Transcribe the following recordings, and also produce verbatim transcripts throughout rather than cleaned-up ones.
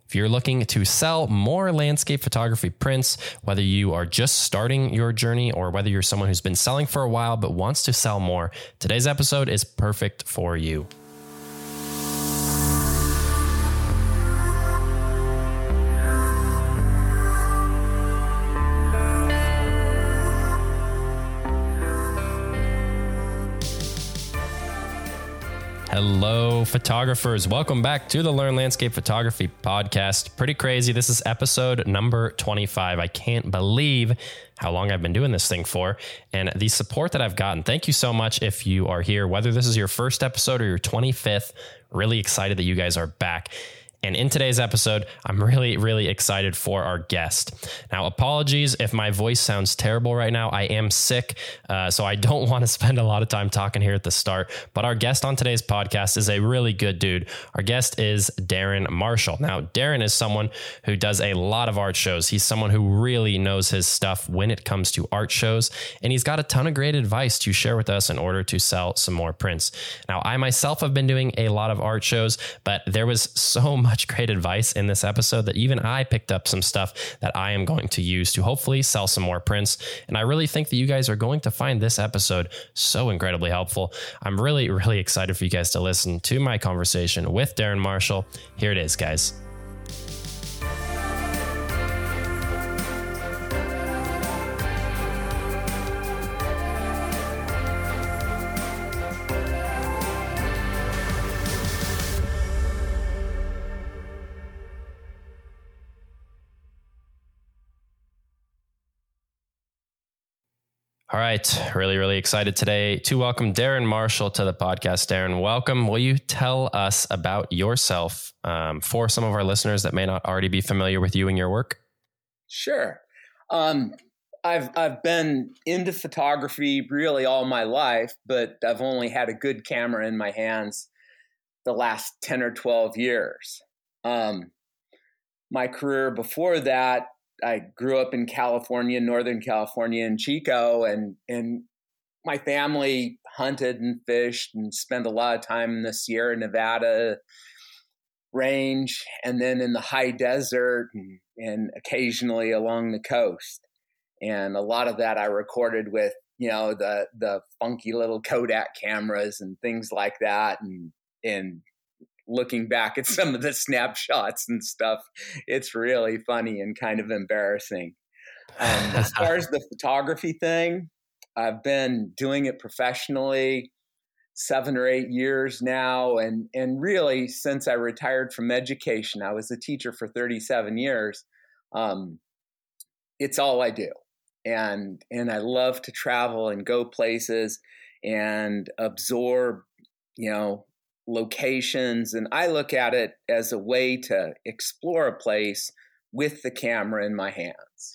If you're looking to sell more landscape photography prints, whether you are just starting your journey or whether you're someone who's been selling for a while but wants to sell more, today's episode is perfect for you. Hello, photographers. Welcome back to the Learn Landscape Photography podcast. Pretty crazy. This is episode number twenty-five. I can't believe how long I've been doing this thing for and the support that I've gotten. Thank you so much if you are here, whether this is your first episode or your twenty-fifth. Really excited that you guys are back. And in today's episode, I'm really, really excited for our guest. Now, apologies if my voice sounds terrible right now. I am sick, uh, so I don't want to spend a lot of time talking here at the start. But our guest on today's podcast is a really good dude. Our guest is Darren Marshall. Now, Darren is someone who does a lot of art shows. He's someone who really knows his stuff when it comes to art shows, and he's got a ton of great advice to share with us in order to sell some more prints. Now, I myself have been doing a lot of art shows, but there was so much great advice in this episode that even I picked up some stuff that I am going to use to hopefully sell some more prints. And I really think that you guys are going to find this episode so incredibly helpful. I'm really, really excited for you guys to listen to my conversation with Darren Marshall. Here it is, guys. All right. Really, really excited today to welcome Darren Marshall to the podcast. Darren, welcome. Will you tell us about yourself um, for some of our listeners that may not already be familiar with you and your work? Sure. Um, I've I've been into photography really all my life, but I've only had a good camera in my hands the last ten or twelve years. Um, my career before that, I grew up in California, Northern California, in Chico, and and my family hunted and fished and spent a lot of time in the Sierra Nevada range, and then in the high desert, and, and occasionally along the coast. And a lot of that I recorded with, you know, the the funky little Kodak cameras and things like that, and and. Looking back at some of the snapshots and stuff, it's really funny and kind of embarrassing. Um, as far as the photography thing, I've been doing it professionally seven or eight years now. And, and really, since I retired from education, I was a teacher for thirty-seven years. Um, it's all I do. And, and I love to travel and go places and absorb, you know, locations. And I look at it as a way to explore a place with the camera in my hands.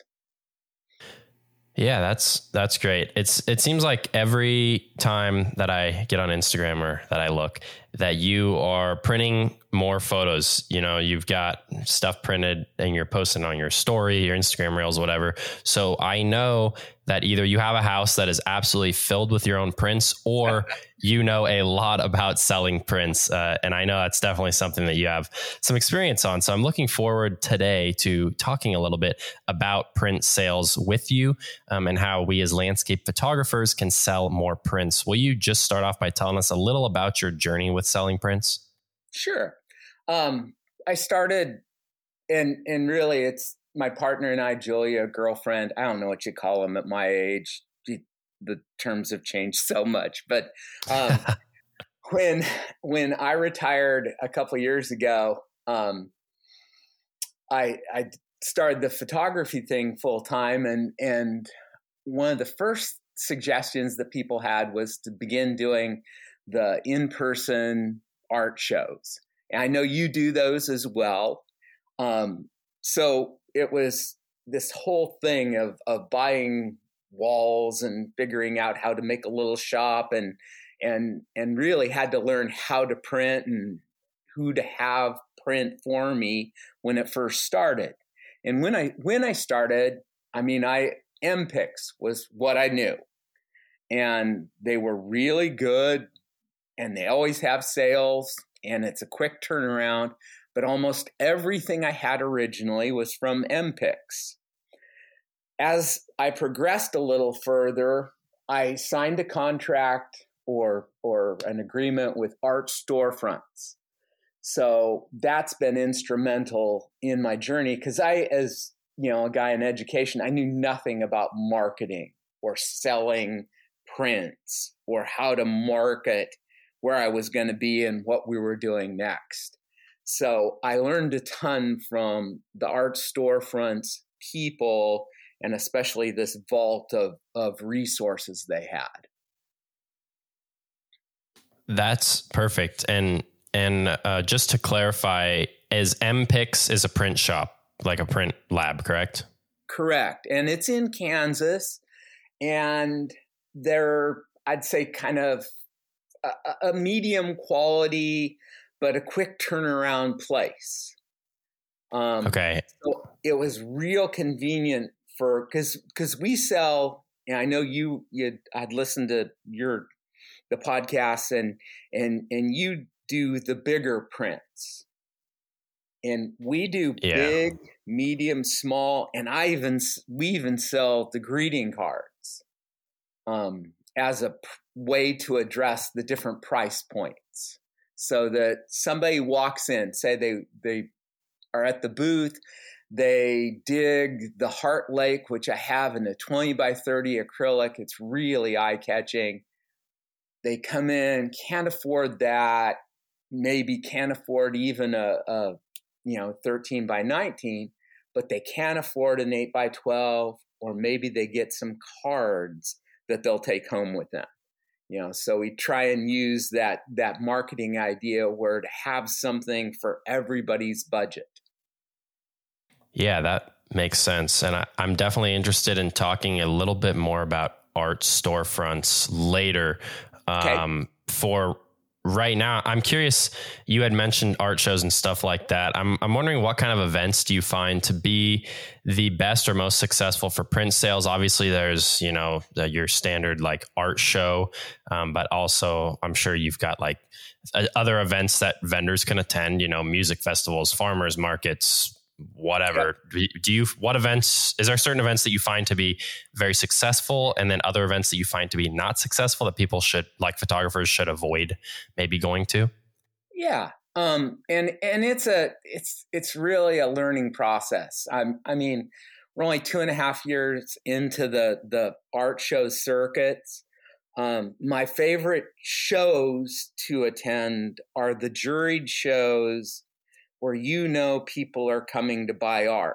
Yeah, that's that's great. It's it seems like every time that I get on Instagram or that I look, that you are printing more photos. You know, you've got stuff printed and you're posting on your story, your Instagram reels, whatever. So I know that either you have a house that is absolutely filled with your own prints, or you know a lot about selling prints. Uh, and I know that's definitely something that you have some experience on. So I'm looking forward today to talking a little bit about print sales with you um, and how we as landscape photographers can sell more prints. Will you just start off by telling us a little about your journey with selling prints? Sure. Um, I started, and and really it's my partner and I, Julia, girlfriend. I don't know what you call them at my age. The terms have changed so much. But um, when when I retired a couple of years ago, um, I I started the photography thing full time, and and one of the first suggestions that people had was to begin doing the in-person art shows. And I know you do those as well. Um, so it was this whole thing of of buying walls and figuring out how to make a little shop, and and and really had to learn how to print and who to have print for me when it first started. And when I when I started, I mean, I M Pix was what I knew, and they were really good, and they always have sales, and it's a quick turnaround. but almost everything I had originally was from M Pix. As I progressed a little further, I signed a contract or or an agreement with Art Storefronts. So that's been instrumental in my journey, because I, as you know, a guy in education, I knew nothing about marketing or selling prints or how to market where I was going to be and what we were doing next. So I learned a ton from the Art Storefronts people, and especially this vault of, of resources they had. That's perfect. And and uh, just to clarify, is M Pix is a print shop, like a print lab, correct? Correct. And it's in Kansas, and they're, I'd say, kind of a, a medium quality, but a quick turnaround place. Um, okay. So it was real convenient for, because because we sell, and I know you you I'd listened to your the podcast, and and and you do the bigger prints, and we do yeah. big, medium, small, and I even we even sell the greeting cards um, as a p- way to address the different price points, so that somebody walks in, say they they are at the booth, they dig the Heart Lake, which I have in a twenty by thirty acrylic. It's really eye-catching. They come in, can't afford that, maybe can't afford even a, a you know thirteen by nineteen, but they can afford an eight by twelve, or maybe they get some cards that they'll take home with them. You know, so we try and use that that marketing idea where to have something for everybody's budget. Yeah, that makes sense. And I, I'm definitely interested in talking a little bit more about Art Storefronts later. Okay. Um, for right now, I'm curious, you had mentioned art shows and stuff like that. I'm I'm wondering, what kind of events do you find to be the best or most successful for print sales? Obviously, there's, you know, the, your standard like art show, um, but also I'm sure you've got like other events that vendors can attend, you know, music festivals, farmers markets, whatever. Yep. Do you, what events, is there certain events that you find to be very successful, and then other events that you find to be not successful that people should, like photographers, should avoid maybe going to? Yeah. Um, and, and it's a, it's, it's really a learning process. I'm, I mean, we're only two and a half years into the, the art show circuits. Um, my favorite shows to attend are the juried shows where you know people are coming to buy art.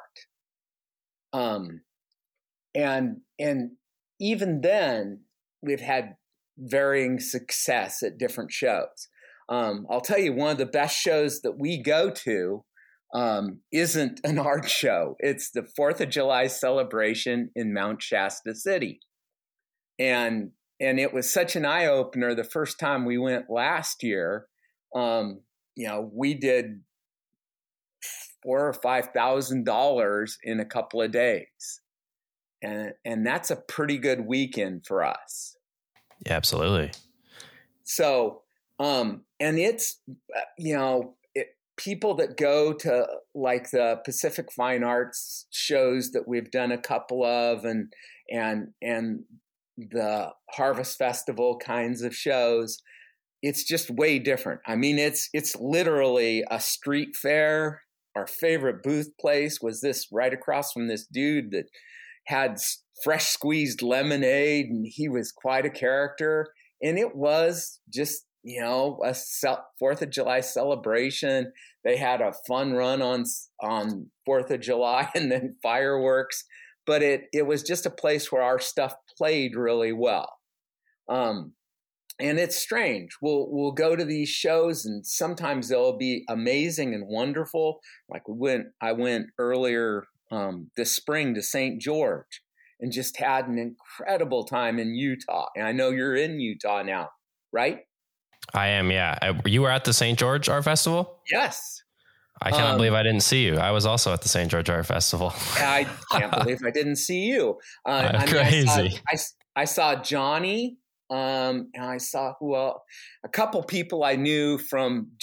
Um, and and even then, we've had varying success at different shows. Um, I'll tell you, one of the best shows that we go to um, isn't an art show. It's the fourth of July celebration in Mount Shasta City. And and it was such an eye-opener the first time we went last year. Um, you know, we did four or five thousand dollars in a couple of days, and and that's a pretty good weekend for us. Yeah, absolutely. So, um, and it's you know it, people that go to like the Pacific Fine Arts shows that we've done a couple of, and and and the Harvest Festival kinds of shows. It's just way different. I mean, it's it's literally a street fair. Our favorite booth place was this right across from this dude that had fresh squeezed lemonade, and he was quite a character. And it was just, you know, a Fourth of July celebration. They had a fun run on on Fourth of July and then fireworks. But it it was just a place where our stuff played really well. Um, And it's strange. We'll we'll go to these shows, and sometimes they'll be amazing and wonderful. Like we went, I went earlier um, this spring to Saint George, and just had an incredible time in Utah. And I know you're in Utah now, right? I am, yeah. You were at the Saint George Art Festival? Yes. I cannot um, believe I didn't see you. I was also at the Saint George Art Festival. I can't believe I didn't see you. Uh, uh, I mean, crazy. I saw, I, I saw Johnny. Um, and I saw who else, a couple people I knew from just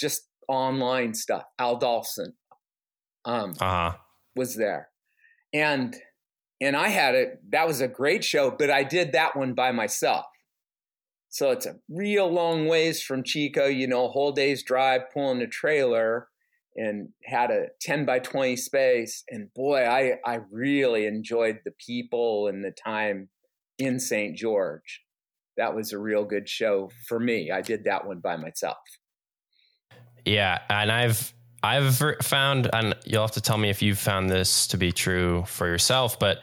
online stuff. Al Dolphin um, uh-huh. was there. And and I had it. That was a great show, but I did that one by myself. So it's a real long ways from Chico, you know, a whole day's drive pulling a trailer, and had a ten by twenty space. And boy, I, I really enjoyed the people and the time in Saint George. That was a real good show for me. I did that one by myself. Yeah. And I've, I've found, and you'll have to tell me if you've found this to be true for yourself, but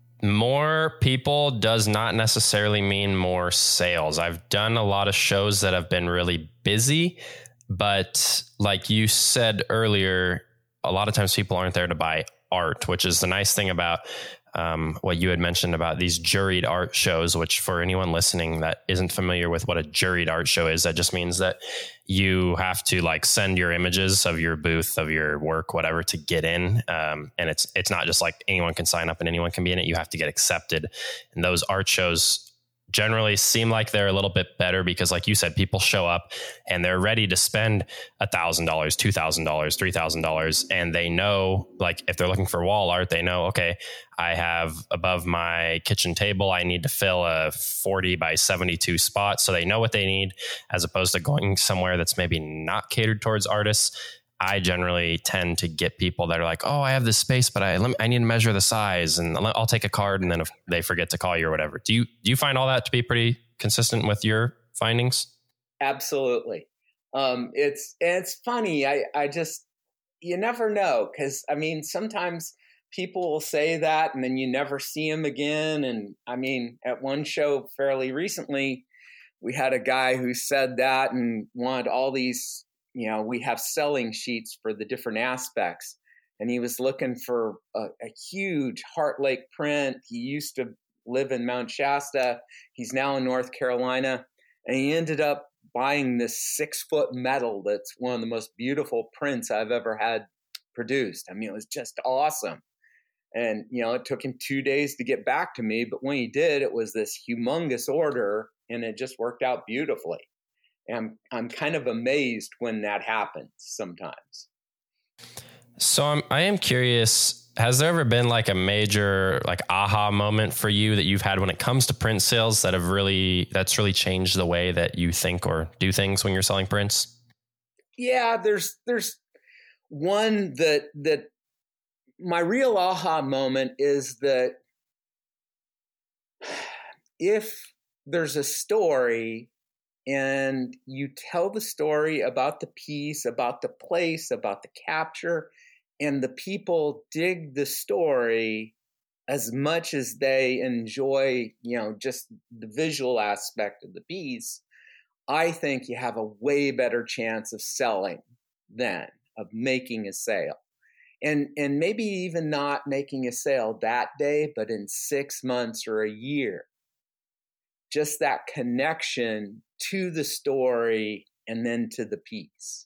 more people does not necessarily mean more sales. I've done a lot of shows that have been really busy, but like you said earlier, a lot of times people aren't there to buy art, which is the nice thing about um, what you had mentioned about these juried art shows, which for anyone listening that isn't familiar with what a juried art show is, that just means that you have to like send your images of your booth, of your work, whatever, to get in. Um, and it's, it's not just like anyone can sign up and anyone can be in it. You have to get accepted. And those art shows generally seem like they're a little bit better because, like you said, people show up and they're ready to spend a thousand dollars, two thousand dollars, three thousand dollars. And they know, like, if they're looking for wall art, they know, okay, I have above my kitchen table, I need to fill a forty by seventy-two spot. So they know what they need, as opposed to going somewhere that's maybe not catered towards artists. I generally tend to get people that are like, oh, I have this space, but I let me, I need to measure the size, and I'll take a card. And then if they forget to call you or whatever, do you, do you find all that to be pretty consistent with your findings? Absolutely. Um, it's, it's funny. I, I just, you never know. Cause I mean, sometimes people will say that and then you never see them again. And I mean, at one show fairly recently, we had a guy who said that and wanted all these, you know, we have selling sheets for the different aspects. And he was looking for a, a huge Heart Lake print. He used to live in Mount Shasta. He's now in North Carolina. And he ended up buying this six foot metal that's one of the most beautiful prints I've ever had produced. I mean, it was just awesome. And, you know, it took him two days to get back to me. But when he did, it was this humongous order and it just worked out beautifully. And I'm, I'm kind of amazed when that happens sometimes. So I'm, I am curious, has there ever been like a major like aha moment for you that you've had when it comes to print sales that have really, that's really changed the way that you think or do things when you're selling prints? Yeah, there's, there's one that, that my real aha moment is that if there's a story and you tell the story about the piece, about the place, about the capture, and the people dig the story as much as they enjoy, you know, just the visual aspect of the piece, I think you have a way better chance of selling then, of making a sale. And, and maybe even not making a sale that day, but in six months or a year. Just that connection to the story and then to the piece.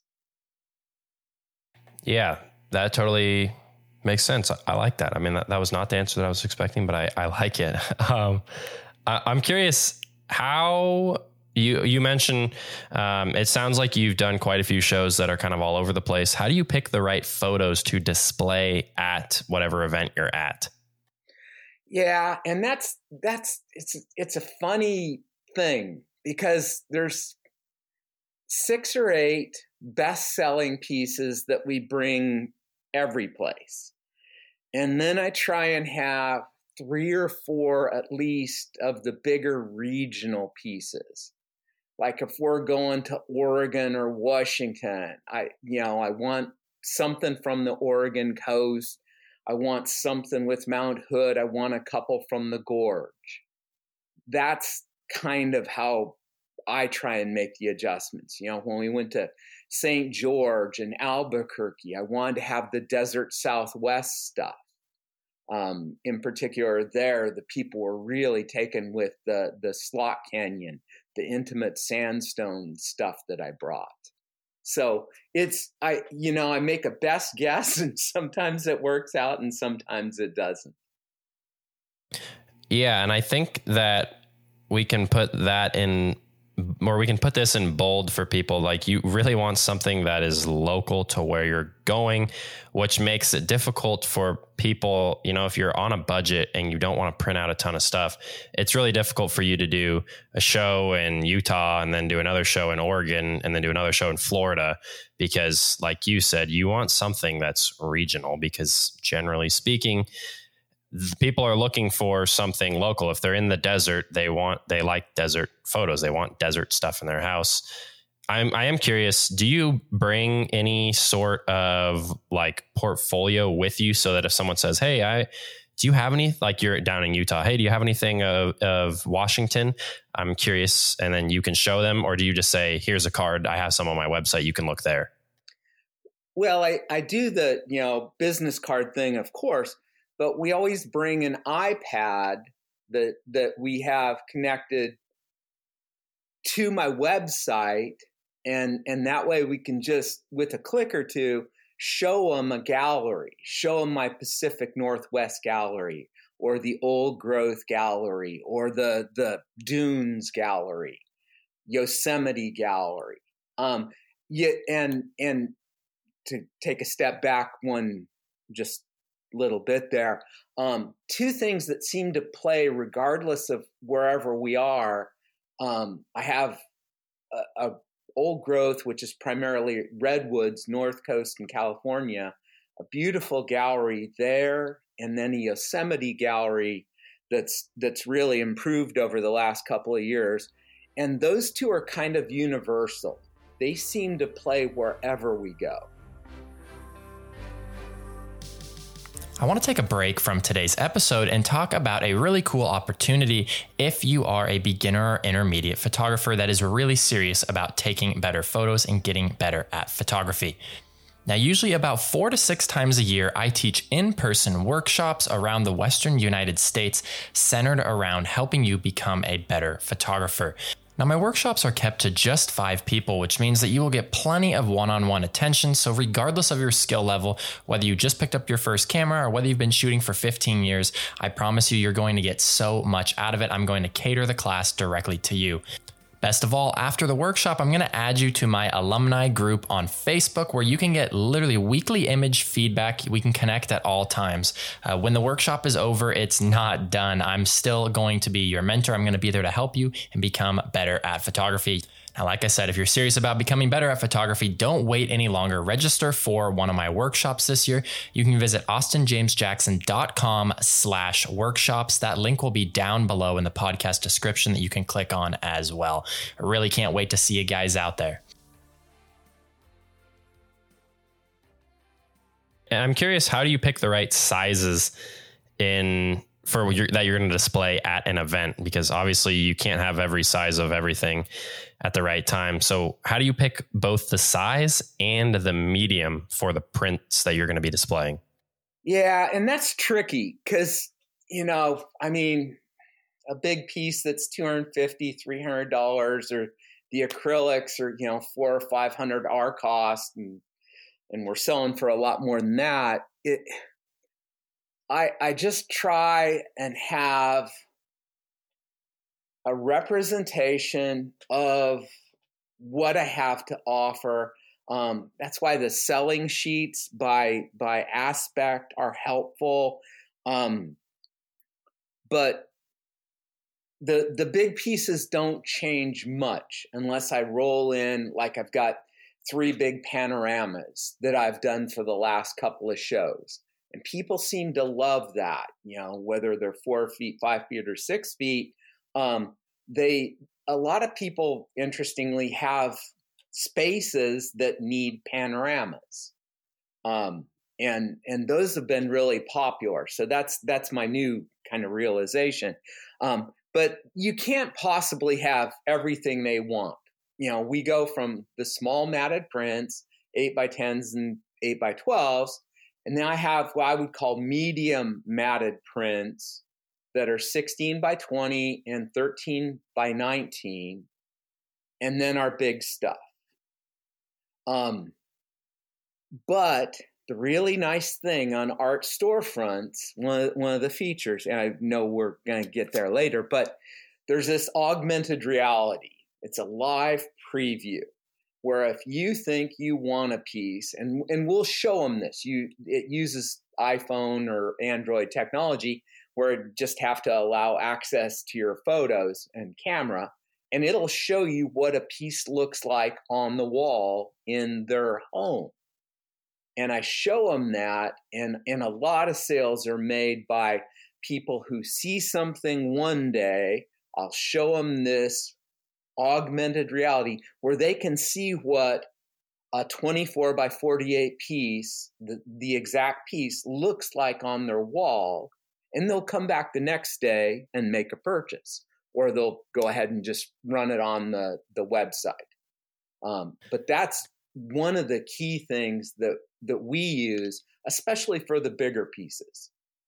Yeah, that totally makes sense. I, I like that. I mean, that, that was not the answer that I was expecting, but I, I like it. Um, I, I'm curious how you, you mentioned, um, it sounds like you've done quite a few shows that are kind of all over the place. How do you pick the right photos to display at whatever event you're at? Yeah, and that's that's it's it's a funny thing because there's six or eight best-selling pieces that we bring every place. And then I try and have three or four at least of the bigger regional pieces. Like if we're going to Oregon or Washington, I you know, I want something from the Oregon coast. I want something with Mount Hood. I want a couple from the gorge. That's kind of how I try and make the adjustments. You know, when we went to Saint George and Albuquerque, I wanted to have the desert Southwest stuff. Um, in particular there, the people were really taken with the, the Slot Canyon, the intimate sandstone stuff that I brought. So it's, I, you know, I make a best guess and sometimes it works out and sometimes it doesn't. Yeah. And I think that we can put that in or we can put this in bold for people, like you really want something that is local to where you're going, which makes it difficult for people. You know, if you're on a budget and you don't want to print out a ton of stuff, it's really difficult for you to do a show in Utah and then do another show in Oregon and then do another show in Florida, because like you said, you want something that's regional, because generally speaking, people are looking for something local. If they're in the desert, they want, they like desert photos. They want desert stuff in their house. I'm, I am curious, do you bring any sort of like portfolio with you so that if someone says, hey, I, do you have any, like you're down in Utah, hey, do you have anything of, of Washington? I'm curious. And then you can show them, or do you just say, here's a card, I have some on my website, you can look there? Well, I, I do the, you know, business card thing, of course. But we always bring an iPad that that we have connected to my website, and and that way we can just, with a click or two, show them a gallery, show them my Pacific Northwest gallery, or the Old Growth gallery, or the the Dunes gallery, Yosemite gallery. Um, yeah, and and to take a step back one just little bit there. Um, two things that seem to play regardless of wherever we are. Um, I have a, a Old Growth, which is primarily redwoods, North Coast in California, a beautiful gallery there, and then a Yosemite gallery that's that's really improved over the last couple of years. And those two are kind of universal. They seem to play wherever we go. I want to take a break from today's episode and talk about a really cool opportunity if you are a beginner or intermediate photographer that is really serious about taking better photos and getting better at photography. Now, usually about four to six times a year, I teach in-person workshops around the Western United States centered around helping you become a better photographer. Now, my workshops are kept to just five people, which means that you will get plenty of one-on-one attention. So regardless of your skill level, whether you just picked up your first camera or whether you've been shooting for fifteen years, I promise you, you're going to get so much out of it. I'm going to cater the class directly to you. Best of all, after the workshop, I'm going to add you to my alumni group on Facebook, where you can get literally weekly image feedback. We can connect at all times. Uh, when the workshop is over, it's not done. I'm still going to be your mentor. I'm going to be there to help you and become better at photography. Now, like I said, if you're serious about becoming better at photography, don't wait any longer. Register for one of my workshops this year. You can visit austinjamesjackson.com slash workshops. That link will be down below in the podcast description that you can click on as well. I really can't wait to see you guys out there. And I'm curious, how do you pick the right sizes in for your, that you're going to display at an event? Because obviously you can't have every size of everything at the right time. So how do you pick both the size and the medium for the prints that you're going to be displaying? Yeah, and that's tricky because, you know, I mean, a big piece that's two hundred fifty dollars, three hundred dollars, or the acrylics are, you know, four or five hundred our cost, and and we're selling for a lot more than that. It, I I just try and have a representation of what I have to offer. Um, that's why the selling sheets by by aspect are helpful. Um, but the the big pieces don't change much unless I roll in, like I've got three big panoramas that I've done for the last couple of shows. And people seem to love that, you know, whether they're four feet, five feet, or six feet. Um, they, a lot of people, interestingly, have spaces that need panoramas, um, and and those have been really popular. So that's that's my new kind of realization. Um, but you can't possibly have everything they want. You know, we go from the small matted prints, eight by tens and eight by twelves, and then I have what I would call medium matted prints that are sixteen by twenty and thirteen by nineteen, and then our big stuff. Um, but the really nice thing on art storefronts, one of, one of the features, and I know we're going to get there later, but there's this augmented reality It's a live preview where if you think you want a piece, and, and we'll show them this, you it uses iPhone or Android technology where it just have to allow access to your photos and camera, and it'll show you what a piece looks like on the wall in their home. And I show them that, and, and a lot of sales are made by people who see something one day. I'll show them this augmented reality where they can see what a twenty-four by forty-eight piece, the, the exact piece, looks like on their wall, and they'll come back the next day and make a purchase, or they'll go ahead and just run it on the, the website. Um, but that's one of the key things that, that we use, especially for the bigger pieces.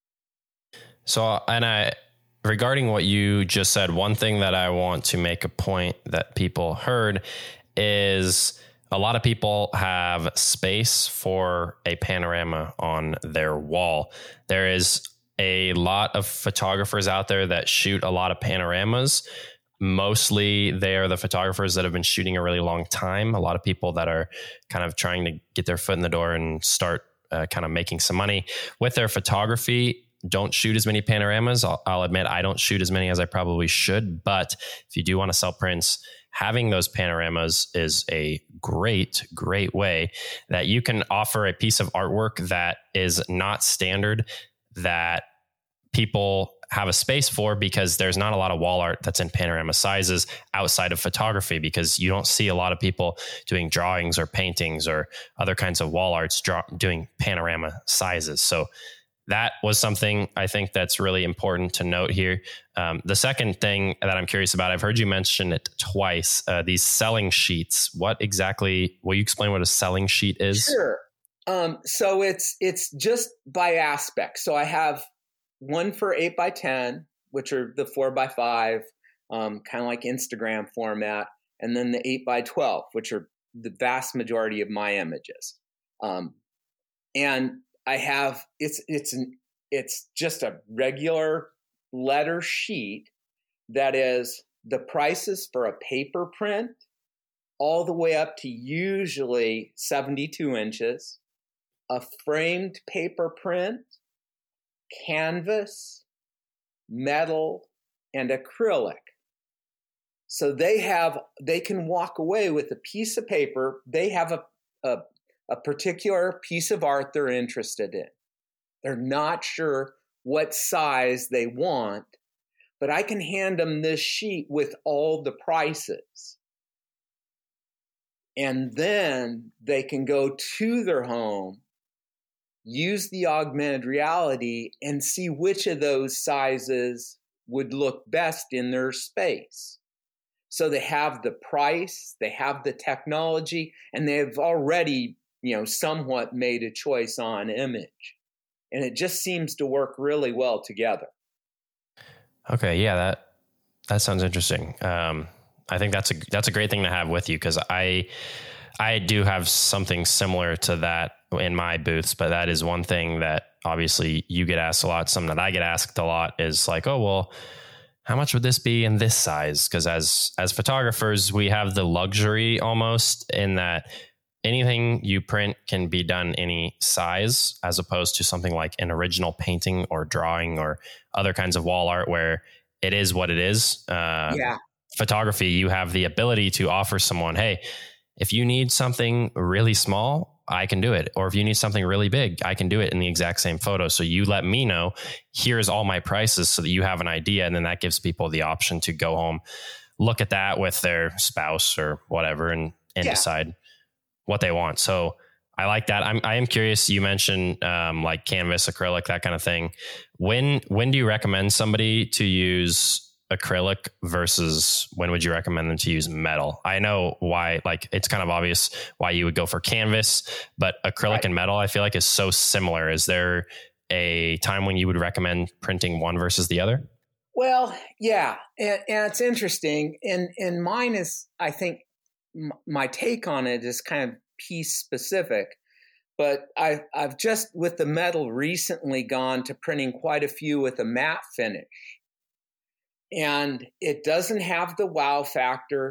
So, and I, regarding what you just said, one thing that I want to make a point that people heard is a lot of people have space for a panorama on their wall. There is a lot of photographers out there that shoot a lot of panoramas. Mostly they are the photographers that have been shooting a really long time. A lot of people that are kind of trying to get their foot in the door and start uh, kind of making some money with their photography. Don't shoot as many panoramas. I'll, I'll admit I don't shoot as many as I probably should, but if you do want to sell prints, having those panoramas is a great, great way that you can offer a piece of artwork that is not standard, that people have a space for, because there's not a lot of wall art that's in panorama sizes outside of photography, because you don't see a lot of people doing drawings or paintings or other kinds of wall arts draw, doing panorama sizes. So that was something I think that's really important to note here. Um, the second thing that I'm curious about, I've heard you mention it twice, uh, these selling sheets. What exactly, will you explain what a selling sheet is? Sure. Um, so it's, it's just by aspect. So I have one for eight by ten, which are the four by five, um, kind of like Instagram format. And then the eight by twelve, which are the vast majority of my images. Um, and I have, it's, it's, an, it's just a regular letter sheet that is the prices for a paper print all the way up to usually seventy-two inches, a framed paper print, canvas, metal, and acrylic. So they have, they can walk away with a piece of paper. They have a, a, a particular piece of art they're interested in. They're not sure what size they want, but I can hand them this sheet with all the prices. And then they can go to their home, use the augmented reality, and see which of those sizes would look best in their space. So they have the price, they have the technology, and they've already, you know, somewhat made a choice on image. And it just seems to work really well together. Okay, yeah, that that sounds interesting. Um, I think that's a that's a great thing to have with you, because I I do have something similar to that in my booths, but that is one thing that obviously you get asked a lot. Something that I get asked a lot is like, oh, well, how much would this be in this size? Because as as photographers, we have the luxury almost in that anything you print can be done any size, as opposed to something like an original painting or drawing or other kinds of wall art where it is what it is. Uh, yeah. Photography, you have the ability to offer someone, hey, if you need something really small, I can do it. Or if you need something really big, I can do it in the exact same photo. So you let me know, here's all my prices so that you have an idea. And then that gives people the option to go home, look at that with their spouse or whatever, and, and yeah. decide what they want. So I like that. I'm, I am curious. You mentioned um, like canvas, acrylic, that kind of thing. When, when do you recommend somebody to use acrylic versus when would you recommend them to use metal? I know why, like it's kind of obvious why you would go for canvas, but acrylic right. and metal, I feel like is so similar. Is there a time when you would recommend printing one versus the other? Well, yeah. And, and it's interesting. And, and mine is, I think m- my take on it is kind of piece specific, but I, I've just with the metal recently gone to printing quite a few with a matte finish. And it doesn't have the wow factor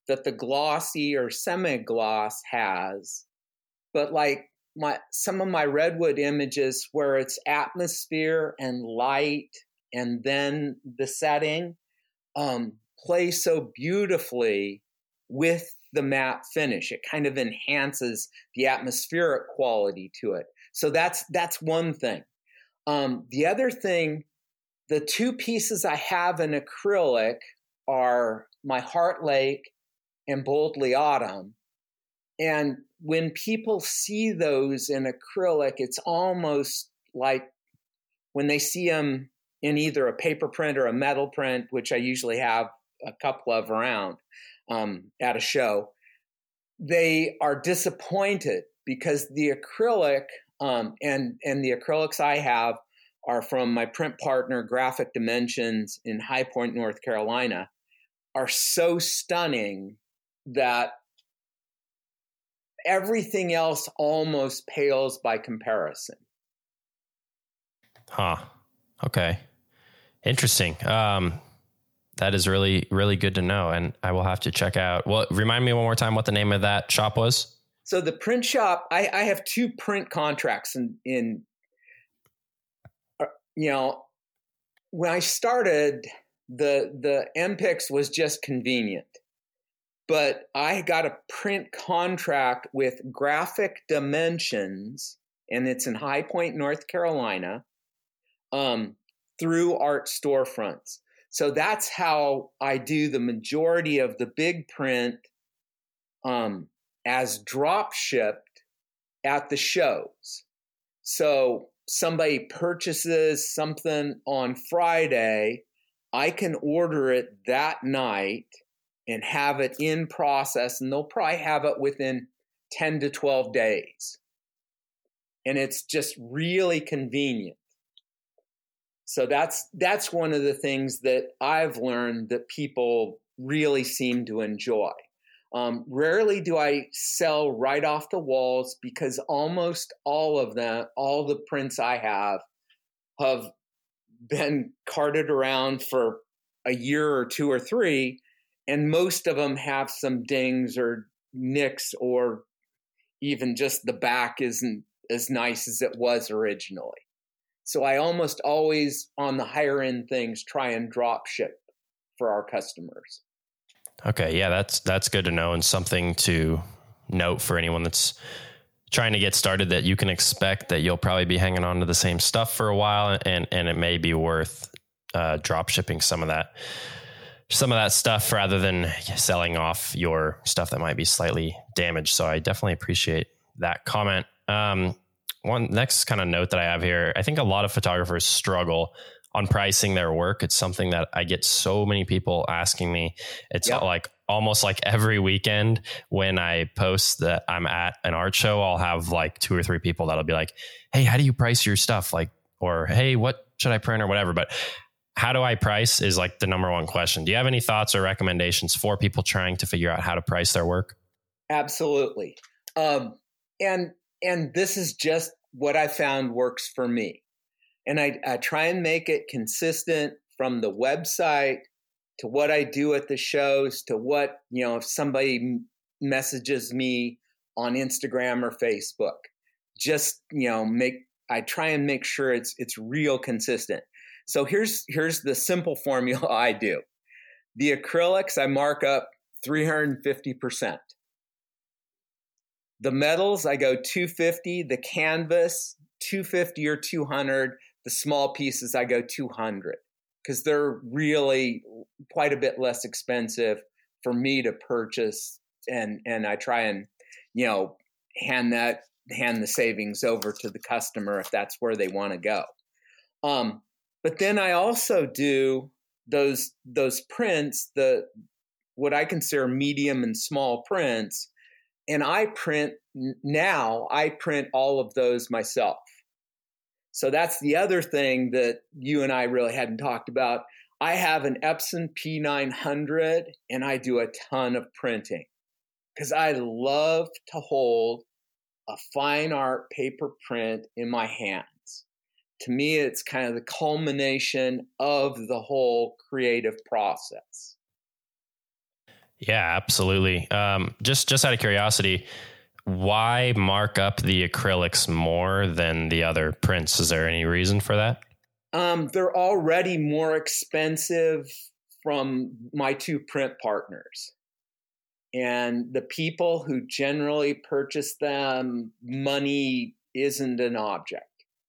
that the glossy or semi-gloss has, but like my some of my redwood images where it's atmosphere and light and then the setting um, play so beautifully with the matte finish. It kind of enhances the atmospheric quality to it. So that's that's one thing. Um, the other thing, the two pieces I have in acrylic are my Heart Lake and Boldly Autumn. And when people see those in acrylic, it's almost like when they see them in either a paper print or a metal print, which I usually have a couple of around um, at a show, they are disappointed because the acrylic um, and, and the acrylics I have are from my print partner, Graphic Dimensions in High Point, North Carolina, are so stunning that everything else almost pales by comparison. Huh. Okay. Interesting. Um, that is really, really good to know. And I will have to check out. Well, remind me one more time what the name of that shop was. So the print shop, I, I have two print contracts in, in, you know, when I started, the, the M P I X was just convenient. But I got a print contract with Graphic Dimensions, and it's in High Point, North Carolina, um, through Art Storefronts. So that's how I do the majority of the big print um, as drop shipped at the shows. So somebody purchases something on Friday, I can order it that night and have it in process, and they'll probably have it within ten to twelve days. And it's just really convenient. So that's that's one of the things that I've learned that people really seem to enjoy. Um, rarely do I sell right off the walls because almost all of them, all the prints I have, have been carted around for a year or two or three, and most of them have some dings or nicks, or even just the back isn't as nice as it was originally. So I almost always, on the higher end things, try and drop ship for our customers. Okay. Yeah, that's, that's good to know, and something to note for anyone that's trying to get started, that you can expect that you'll probably be hanging on to the same stuff for a while, and, and it may be worth uh, drop shipping some of that, some of that stuff rather than selling off your stuff that might be slightly damaged. So I definitely appreciate that comment. Um, one next kind of note that I have here, I think a lot of photographers struggle on pricing their work. It's something that I get so many people asking me. It's Yep. like almost like every weekend when I post that I'm at an art show, I'll have like two or three people that'll be like, hey, how do you price your stuff? Like, or, hey, what should I print or whatever? But how do I price is like the number one question. Do you have any thoughts or recommendations for people trying to figure out how to price their work? Absolutely. Um, and, and this is just what I found works for me. And I, I try and make it consistent from the website to what I do at the shows to what, you know, if somebody messages me on Instagram or Facebook, just, you know, make, I try and make sure it's, it's real consistent. So here's, here's the simple formula I do. The acrylics, I mark up three hundred fifty percent. The metals, I go two hundred fifty. The canvas, two hundred fifty or two hundred. The small pieces, I go two hundred, because they're really quite a bit less expensive for me to purchase. And, and I try and, you know, hand that, hand the savings over to the customer if that's where they want to go. Um, but then I also do those, those prints, the, what I consider medium and small prints. And I print now, I print all of those myself. So that's the other thing that you and I really hadn't talked about. I have an Epson P nine hundred, and I do a ton of printing because I love to hold a fine art paper print in my hands. To me, it's kind of the culmination of the whole creative process. Yeah, absolutely. Um, just, just out of curiosity, why mark up the acrylics more than the other prints? Is there any reason for that? Um, they're already more expensive from my two print partners. And the people who generally purchase them, money isn't an object.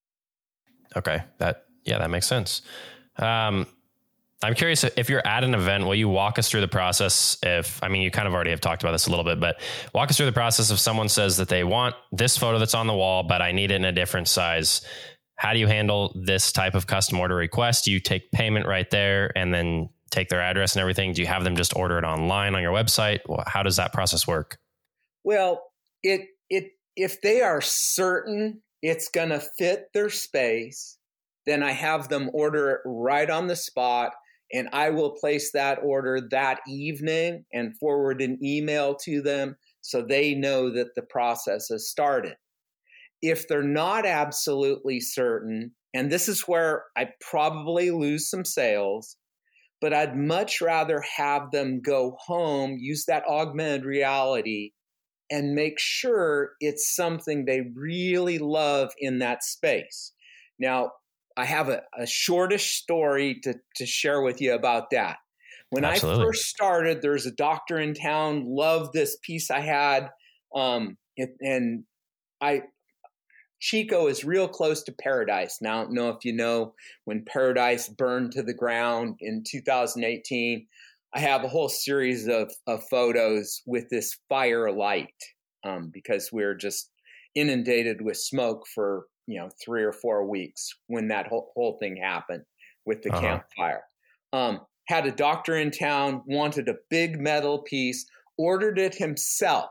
Okay. That, yeah, that makes sense. Um, I'm curious if you're at an event, will you walk us through the process? If, I mean, you kind of already have talked about this a little bit, but walk us through the process if someone says that they want this photo that's on the wall, but I need it in a different size. How do you handle this type of custom order request? Do you take payment right there and then take their address and everything? Do you have them just order it online on your website? How does that process work? Well, it, it, if they are certain it's going to fit their space, then I have them order it right on the spot. And I will place that order that evening and forward an email to them so they know that the process has started. If they're not absolutely certain, and this is where I probably lose some sales, but I'd much rather have them go home, use that augmented reality, and make sure it's something they really love in that space. Now, I have a, a shortish story to, to share with you about that. When Absolutely. I first started, there's a doctor in town, loved this piece I had. Um, it, and I, Chico is real close to Paradise. Now, I don't know if you know when Paradise burned to the ground in two thousand eighteen, I have a whole series of, of photos with this fire light um, because we're just inundated with smoke for you know, three or four weeks when that whole, whole thing happened with the uh-huh. campfire. Um, had a doctor in town, wanted a big metal piece, ordered it himself.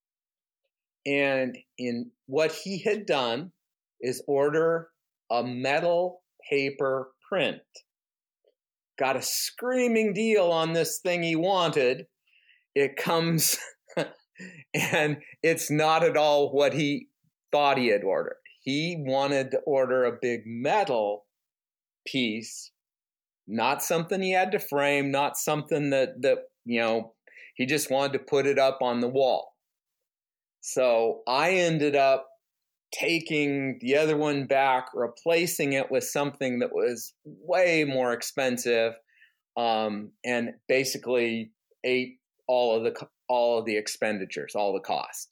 And in what he had done is order a metal paper print. Got a screaming deal on this thing he wanted. It comes and it's not at all what he thought he had ordered. He wanted to order a big metal piece, not something he had to frame, not something that, that, you know, he just wanted to put it up on the wall. So I ended up taking the other one back, replacing it with something that was way more expensive, um, and basically ate all of the, all of the expenditures, all the cost.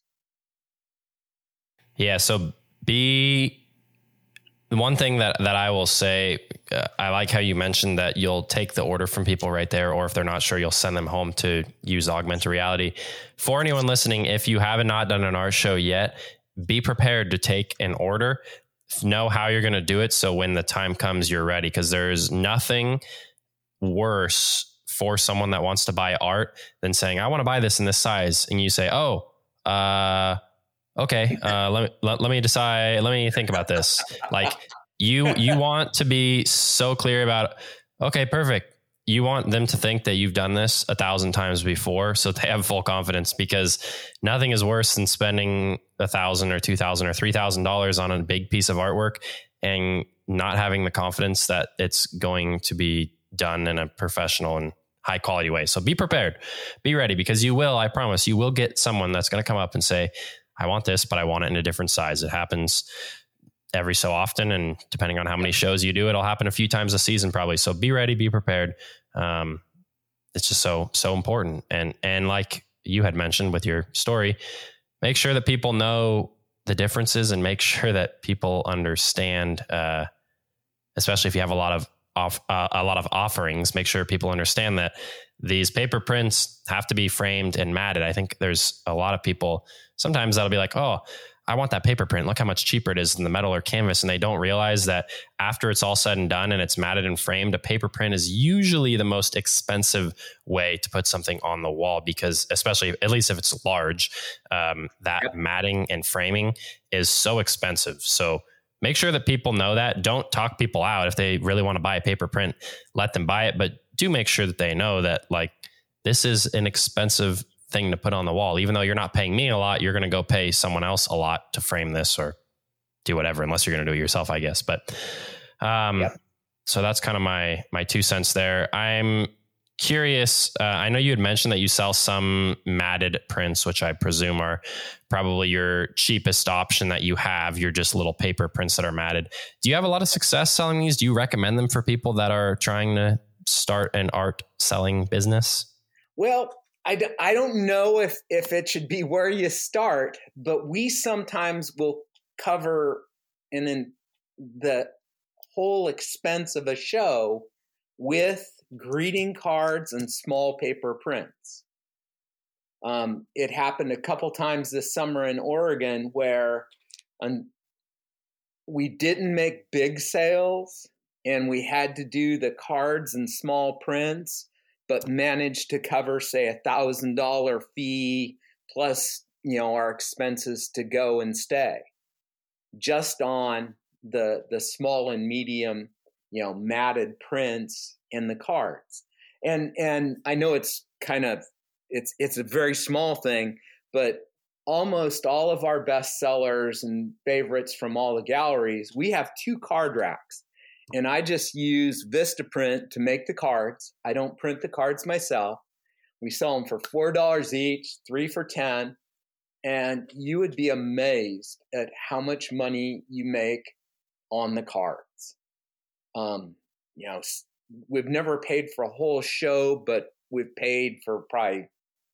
Yeah. So Be the one thing that, that I will say, uh, I like how you mentioned that you'll take the order from people right there, or if they're not sure, you'll send them home to use augmented reality. For anyone listening, if you haven't not done an art show yet, be prepared to take an order, know how you're going to do it. So when the time comes, you're ready, because there's nothing worse for someone that wants to buy art than saying, I want to buy this in this size. And you say, oh, uh, okay, uh, let me, let, let me decide. Let me think about this. Like you, you want to be so clear about, okay, perfect. You want them to think that you've done this a thousand times before, so they have full confidence, because nothing is worse than spending a thousand or two thousand or three thousand dollars on a big piece of artwork and not having the confidence that it's going to be done in a professional and high quality way. So be prepared, be ready, because you will, I promise, you will get someone that's going to come up and say, I want this, but I want it in a different size. It happens every so often. And depending on how many shows you do, it'll happen a few times a season probably. So be ready, be prepared. Um, it's just so, so important. And, and like you had mentioned with your story, make sure that people know the differences and make sure that people understand, uh, especially if you have a lot of off, uh, a lot of offerings, make sure people understand that these paper prints have to be framed and matted. I think there's a lot of people, sometimes that'll be like, oh, I want that paper print. Look how much cheaper it is than the metal or canvas. And they don't realize that after it's all said and done and it's matted and framed, a paper print is usually the most expensive way to put something on the wall, because especially, at least if it's large, um, that yep. matting and framing is so expensive. So make sure that people know that. Don't talk people out. If they really want to buy a paper print, let them buy it. But do make sure that they know that, like, this is an expensive thing to put on the wall. Even though you're not paying me a lot, you're going to go pay someone else a lot to frame this or do whatever, unless you're going to do it yourself, I guess. But um, yeah. So that's kind of my my two cents there. I'm curious, uh, I know you had mentioned that you sell some matted prints, which I presume are probably your cheapest option that you have. You're just little paper prints that are matted. Do you have a lot of success selling these? Do you recommend them for people that are trying to start an art selling business? Well, I, d- I don't know if, if it should be where you start, but we sometimes will cover and then the whole expense of a show with greeting cards and small paper prints. Um, it happened a couple times this summer in Oregon where um, we didn't make big sales and we had to do the cards and small prints, but managed to cover, say, a thousand dollar fee plus, you know, our expenses to go and stay, just on the the small and medium, you know, matted prints and the cards. And and I know it's kind of it's it's a very small thing, but almost all of our best sellers and favorites from all the galleries, we have two card racks. And I just use Vistaprint to make the cards. I don't print the cards myself. We sell them for four dollars each, three for ten. And you would be amazed at how much money you make on the cards. Um, you know, we've never paid for a whole show, but we've paid for probably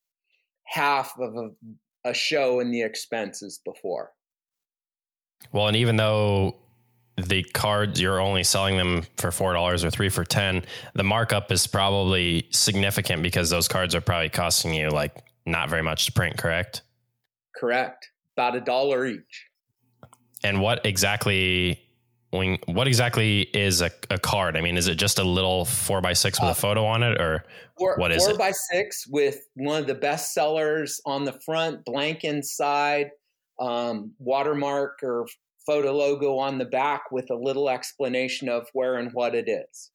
half of a, a show in the expenses before. Well, and even though the cards, you're only selling them for four dollars or three for ten, the markup is probably significant because those cards are probably costing you like not very much to print, correct? Correct. About a dollar each. And what exactly, when, what exactly is a, a card? I mean, is it just a little four by six with uh, a photo on it, or four, what is four it? Four by six with one of the best sellers on the front, blank inside, um, watermark or photo logo on the back with a little explanation of where and what it is.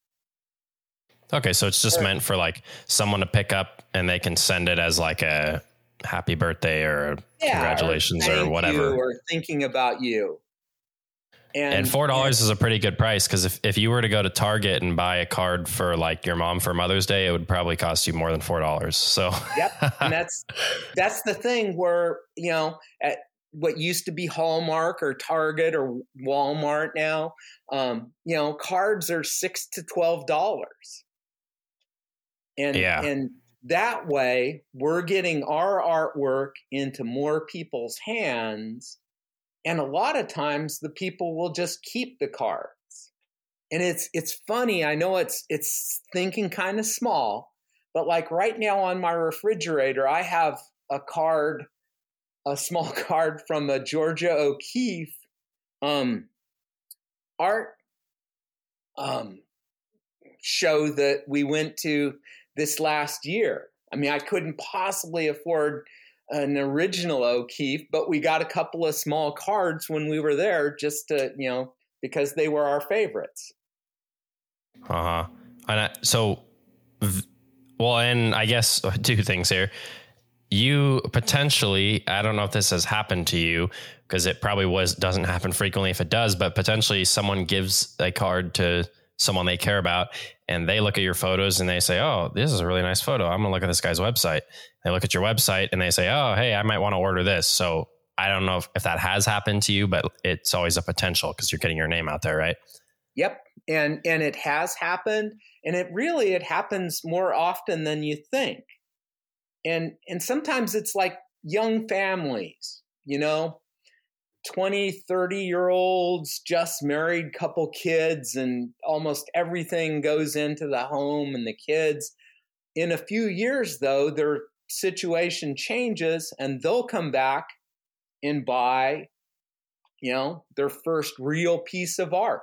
Okay. So it's just sure. meant for like someone to pick up and they can send it as like a happy birthday or yeah, congratulations or, or whatever. Or thinking about you. And, and four dollars is a pretty good price, because if, if you were to go to Target and buy a card for like your mom for Mother's Day, it would probably cost you more than four dollars. So yep, and that's that's the thing where, you know, at what used to be Hallmark or Target or Walmart now, um, you know, cards are six to twelve dollars, and yeah. and that way we're getting our artwork into more people's hands. And a lot of times the people will just keep the cards. And it's it's funny. I know it's it's thinking kind of small, but like right now on my refrigerator, I have a card, a small card from a Georgia O'Keeffe um, art um, show that we went to this last year. I mean, I couldn't possibly afford an original O'Keeffe, but we got a couple of small cards when we were there just to, you know, because they were our favorites. Uh-huh. And I, so, well, and I guess two things here. You potentially, I don't know if this has happened to you, because it probably was doesn't happen frequently if it does, but potentially someone gives a card to someone they care about and they look at your photos and they say, oh, this is a really nice photo. I'm gonna look at this guy's website. They look at your website and they say, oh, hey, I might want to order this. So I don't know if, if that has happened to you, but it's always a potential because you're getting your name out there, right? Yep. And, and it has happened, and it really, it happens more often than you think. And, and sometimes it's like young families, you know, twenty, thirty year olds, just married, couple kids, and almost everything goes into the home and the kids. In a few years, though, their situation changes and they'll come back and buy, you know, their first real piece of art.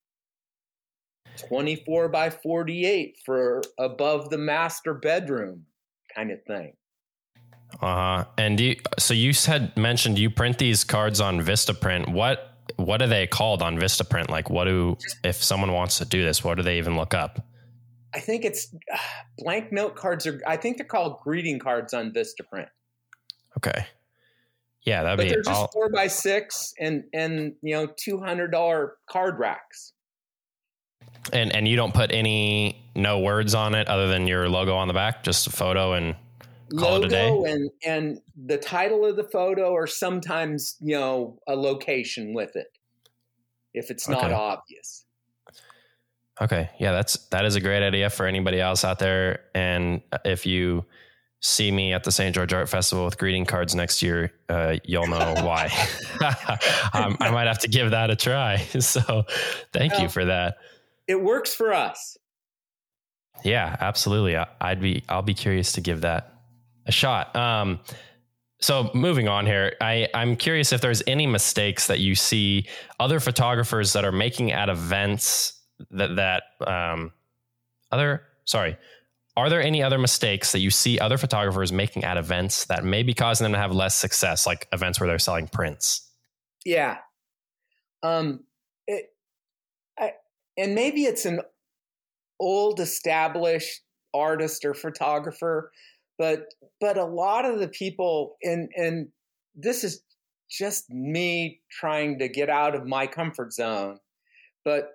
twenty-four by forty-eight for above the master bedroom kind of thing. Uh-huh. And do you, so you said, mentioned you print these cards on Vistaprint. What, what are they called on Vistaprint? Like what do, if someone wants to do this, what do they even look up? I think it's uh, blank note cards are, I think they're called greeting cards on Vistaprint. Okay. Yeah. That'd but be they're just all, four by six and, and, you know, two hundred dollars card racks. And and you don't put any, no words on it other than your logo on the back, just a photo and call logo it a day? and and the title of the photo, or sometimes, you know, a location with it if it's not Okay. obvious. Okay. Yeah, that's, that is a great idea for anybody else out there. And if you see me at the Saint George Art Festival with greeting cards next year, uh, you'll know why. um, I might have to give that a try. So thank well, you for that. It works for us. Yeah, absolutely. I, I'd be, I'll be curious to give that a shot. Um, so moving on here, I, I'm curious if there's any mistakes that you see other photographers that are making at events that, that, um, other, sorry, are there any other mistakes that you see other photographers making at events that may be causing them to have less success, like events where they're selling prints? Yeah. Um, it, I, and maybe it's an old established artist or photographer, but, but a lot of the people, and, and this is just me trying to get out of my comfort zone. But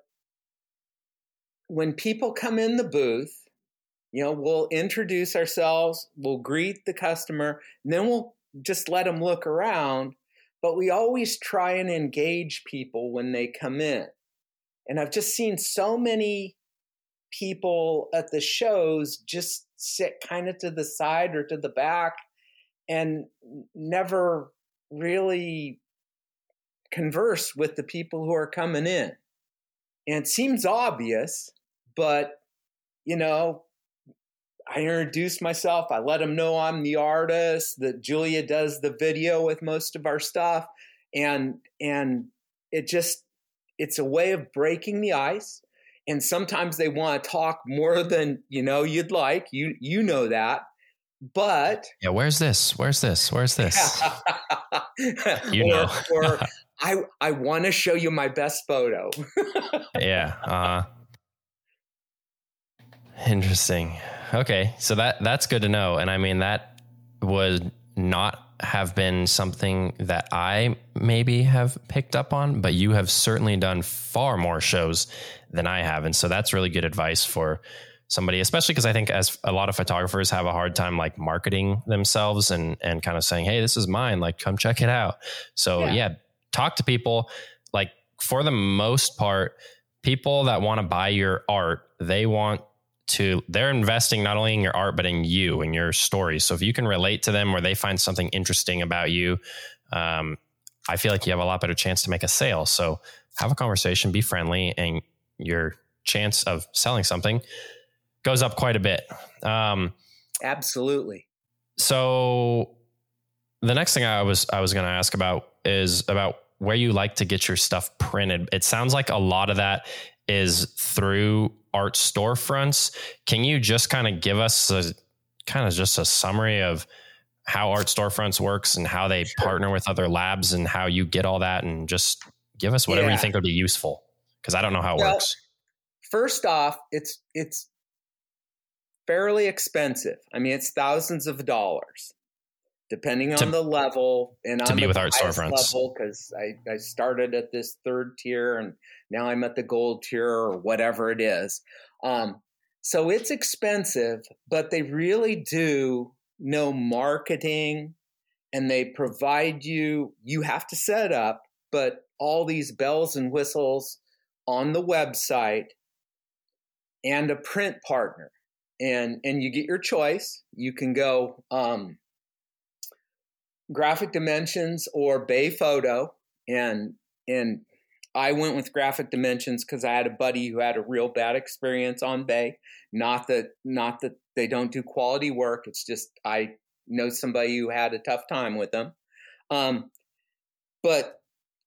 when people come in the booth, you know, we'll introduce ourselves, we'll greet the customer, and then we'll just let them look around. But we always try and engage people when they come in. And I've just seen so many people at the shows just sit kind of to the side or to the back and never really converse with the people who are coming in. And it seems obvious, but, you know, I introduce myself. I let them know I'm the artist, that Julia does the video with most of our stuff. And, and it just, it's a way of breaking the ice. And sometimes they want to talk more than, you know, you'd like, you, you know that, but yeah, where's this? Where's this? Where's this? You know, or, or I, I want to show you my best photo. Yeah. Uh, interesting. Okay. So that, that's good to know. And I mean, that would not have been something that I maybe have picked up on, but you have certainly done far more shows than I have. And so that's really good advice for somebody, especially because I think as a lot of photographers have a hard time like marketing themselves and, and kind of saying, hey, this is mine, like come check it out. So yeah, yeah talk to people. Like for the most part, people that want to buy your art, they want to, they're investing not only in your art, but in you and your story. So if you can relate to them or they find something interesting about you, um, I feel like you have a lot better chance to make a sale. So have a conversation, be friendly, and your chance of selling something goes up quite a bit. Um, Absolutely. So the next thing I was, I was going to ask about is about where you like to get your stuff printed. It sounds like a lot of that is through art storefronts. Can you just kind of give us a kind of just a summary of how art storefronts works and how they sure. partner with other labs and how you get all that, and just give us whatever yeah. you think would be useful? Cause I don't know how it well, works. First off, it's, it's fairly expensive. I mean, it's thousands of dollars depending on to, the level and to on be the with art storefronts level. Cause I, I started at this third tier and now I'm at the gold tier or whatever it is. Um, so it's expensive, but they really do know marketing, and they provide you, you have to set up, but all these bells and whistles on the website and a print partner. And, and you get your choice. You can go, um, Graphic Dimensions or Bay Photo. And, and I went with Graphic Dimensions because I had a buddy who had a real bad experience on Bay. Not that, not that they don't do quality work. It's just, I know somebody who had a tough time with them. Um, but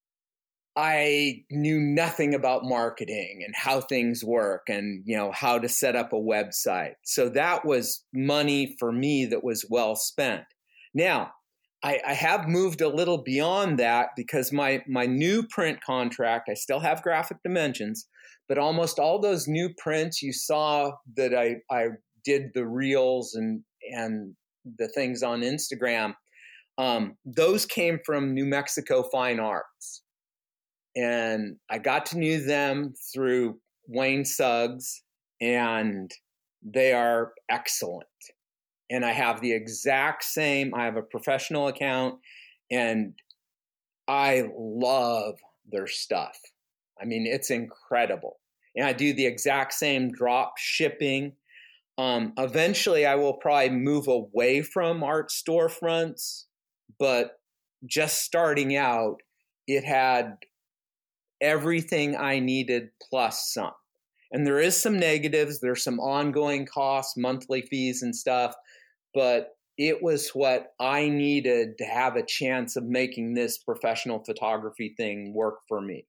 I knew nothing about marketing and how things work and, you know, how to set up a website. So that was money for me that was well spent. Now, I, I have moved a little beyond that because my, my new print contract, I still have Graphic Dimensions, but almost all those new prints you saw that I, I did the reels and, and the things on Instagram, um, those came from New Mexico Fine Arts. And I got to know them through Wayne Suggs, and they are excellent. And I have the exact same, I have a professional account, and I love their stuff. I mean, it's incredible. And I do the exact same drop shipping. Um, eventually, I will probably move away from art storefronts, but just starting out, it had everything I needed plus some. And there is some negatives. There's some ongoing costs, monthly fees and stuff, but it was what I needed to have a chance of making this professional photography thing work for me.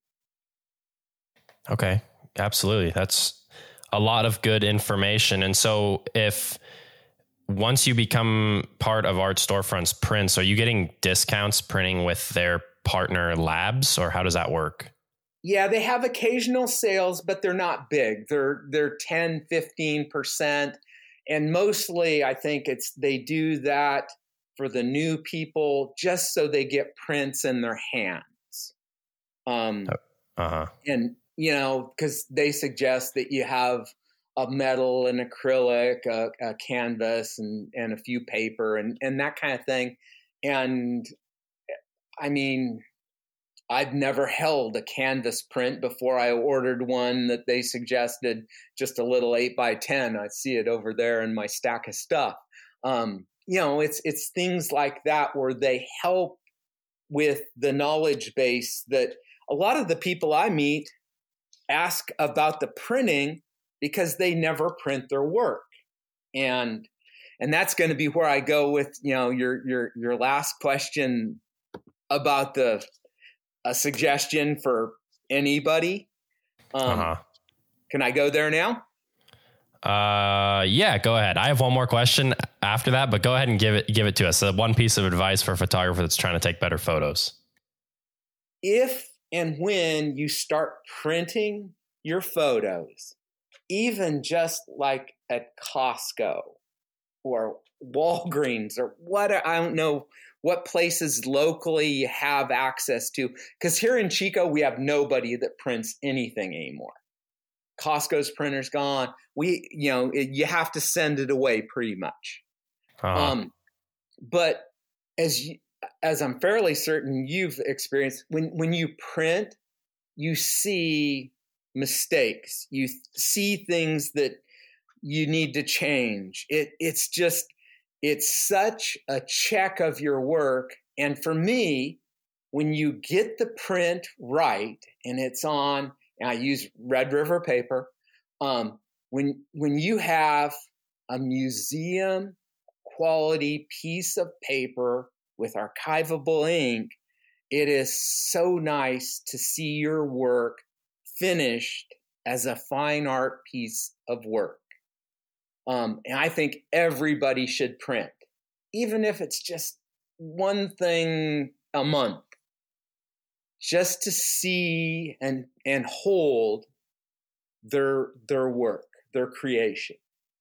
Okay, absolutely. That's a lot of good information. And so if once you become part of Art Storefront's prints, are you getting discounts printing with their partner labs, or how does that work? Yeah, they have occasional sales, but they're not big. They're they're ten, fifteen percent. And mostly I think it's they do that for the new people just so they get prints in their hands. Um, uh-huh. And, you know, because they suggest that you have a metal and acrylic, a, a canvas, and, and a few paper and, and that kind of thing. And I mean, I've never held a canvas print before. I ordered one that they suggested, just a little eight by ten. I see it over there in my stack of stuff. Um, you know, it's it's things like that where they help with the knowledge base that a lot of the people I meet ask about the printing because they never print their work. And and that's going to be where I go with, you know, your your your last question about the a suggestion for anybody. Um, uh-huh. Can I go there now? Uh, yeah, go ahead. I have one more question after that, but go ahead and give it, give it to us. So one piece of advice for a photographer that's trying to take better photos. If and when you start printing your photos, even just like at Costco or Walgreens or what, I don't know what places locally you have access to. Because here in Chico, we have nobody that prints anything anymore. Costco's printer's gone. We, you know, it, you have to send it away pretty much. Uh-huh. Um, but as you, as I'm fairly certain you've experienced, when when you print, you see mistakes. You see things that you need to change. It it's just it's such a check of your work. And for me, when you get the print right and it's on, and I use Red River paper, um, when when you have a museum quality piece of paper with archivable ink, it is so nice to see your work finished as a fine art piece of work. Um, and I think everybody should print, even if it's just one thing a month, just to see and and hold their their work, their creation.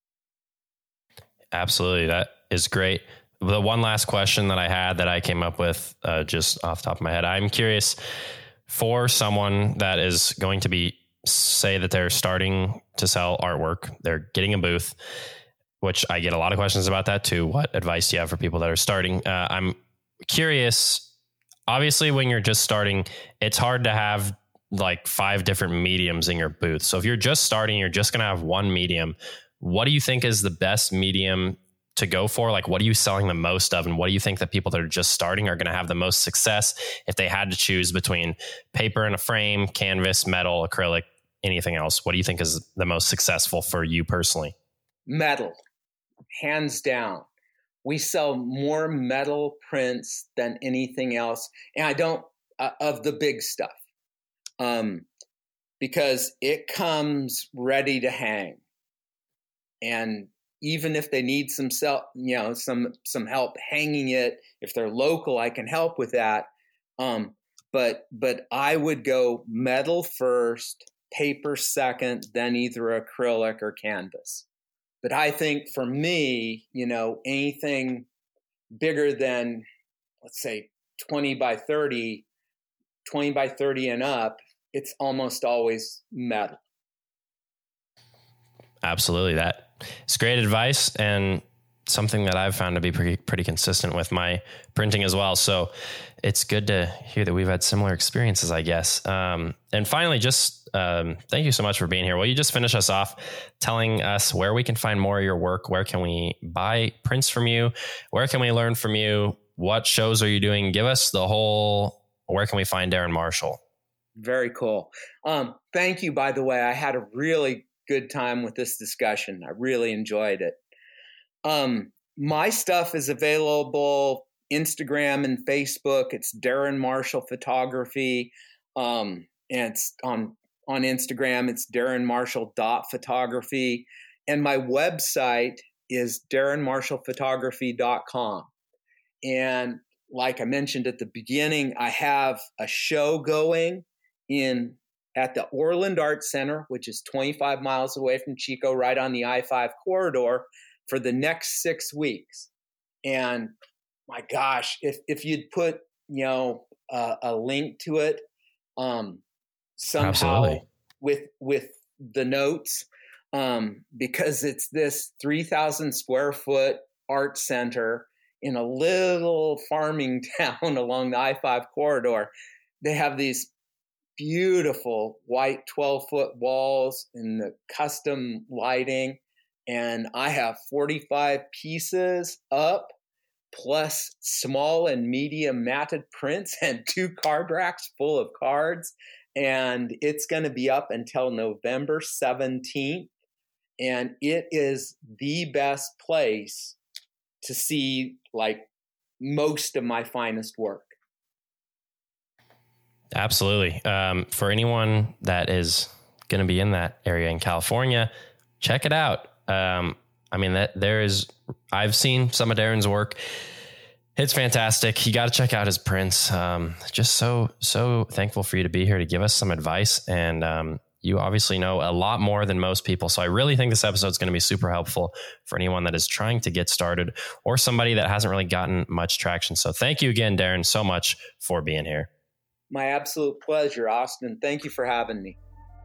Absolutely, that is great. The one last question that I had that I came up with uh, just off the top of my head, I'm curious for someone that is going to be, say that they're starting to sell artwork, they're getting a booth, which I get a lot of questions about that too. What advice do you have for people that are starting? Uh, I'm curious, obviously when you're just starting, it's hard to have like five different mediums in your booth. So if you're just starting, you're just going to have one medium. What do you think is the best medium to go for? Like, what are you selling the most of? And what do you think that people that are just starting are going to have the most success if they had to choose between paper and a frame, canvas, metal, acrylic, anything else? What do you think is the most successful for you personally? Metal, hands down. We sell more metal prints than anything else. And I don't, uh, of the big stuff, um, because it comes ready to hang. And even if they need some self, you know, some some help hanging it, if they're local, I can help with that. Um, but but I would go metal first, paper second, then either acrylic or canvas. But I think for me, you know, anything bigger than, let's say, twenty by thirty, twenty by thirty and up, it's almost always metal. Absolutely. That is great advice, and something that I've found to be pretty, pretty consistent with my printing as well. So it's good to hear that we've had similar experiences, I guess. Um, and finally, just um, thank you so much for being here. Will you just finish us off telling us where we can find more of your work? Where can we buy prints from you? Where can we learn from you? What shows are you doing? Give us the whole, where can we find Darren Marshall? Very cool. Um, thank you, by the way. I had a really good time with this discussion. I really enjoyed it. Um, my stuff is available Instagram and Facebook. It's Darren Marshall Photography. Um, and it's on, on Instagram, it's darren marshall dot photography. And my website is darren marshall photography dot com. And like I mentioned at the beginning, I have a show going in at the Orland Art Center, which is twenty-five miles away from Chico, right on the I five corridor, for the next six weeks. And my gosh, if, if you'd put, you know, uh, a link to it, um, somehow Absolutely. with, with the notes, um, because it's this three thousand square foot art center in a little farming town along the I five corridor. They have these beautiful white twelve foot walls and the custom lighting. And I have forty-five pieces up, plus small and medium matted prints and two card racks full of cards. And it's going to be up until November seventeenth. And it is the best place to see like most of my finest work. Absolutely. Um, for anyone that is going to be in that area in California, check it out. Um, I mean, that there is, I've seen some of Darren's work. It's fantastic. You got to check out his prints. Um, just so, so thankful for you to be here to give us some advice. And, um, you obviously know a lot more than most people. So I really think this episode is going to be super helpful for anyone that is trying to get started or somebody that hasn't really gotten much traction. So thank you again, Darren, so much for being here. My absolute pleasure, Austin. Thank you for having me.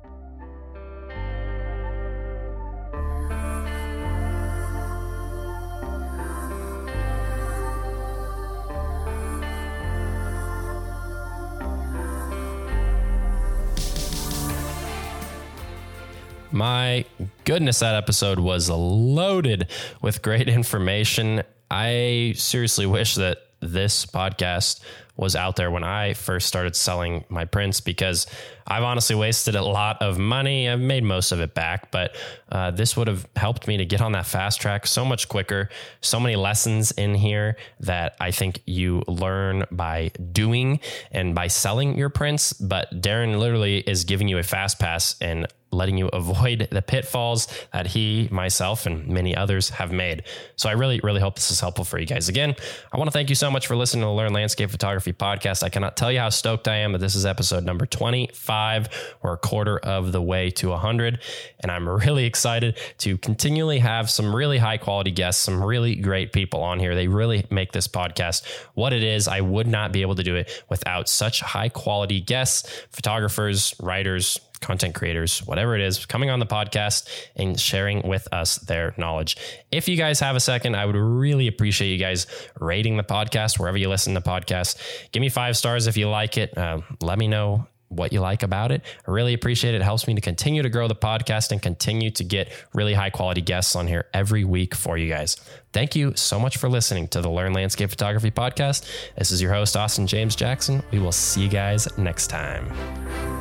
My goodness, that episode was loaded with great information. I seriously wish that this podcast was out there when I first started selling my prints, because I've honestly wasted a lot of money. I've made most of it back, but uh, this would have helped me to get on that fast track so much quicker. So many lessons in here that I think you learn by doing and by selling your prints. But Darren literally is giving you a fast pass and letting you avoid the pitfalls that he, myself, and many others have made. So I really, really hope this is helpful for you guys. Again, I want to thank you so much for listening to the Learn Landscape Photography podcast. I cannot tell you how stoked I am that this is episode number twenty-five. We're a quarter of the way to one hundred. And I'm really excited to continually have some really high quality guests, some really great people on here. They really make this podcast what it is. I would not be able to do it without such high quality guests, photographers, writers, content creators, whatever it is, coming on the podcast and sharing with us their knowledge. If you guys have a second, I would really appreciate you guys rating the podcast wherever you listen to podcasts. Give me five stars if you like it. Uh, let me know what you like about it. I really appreciate it. It helps me to continue to grow the podcast and continue to get really high quality guests on here every week for you guys. Thank you so much for listening to the Learn Landscape Photography podcast. This is your host, Austin James Jackson. We will see you guys next time.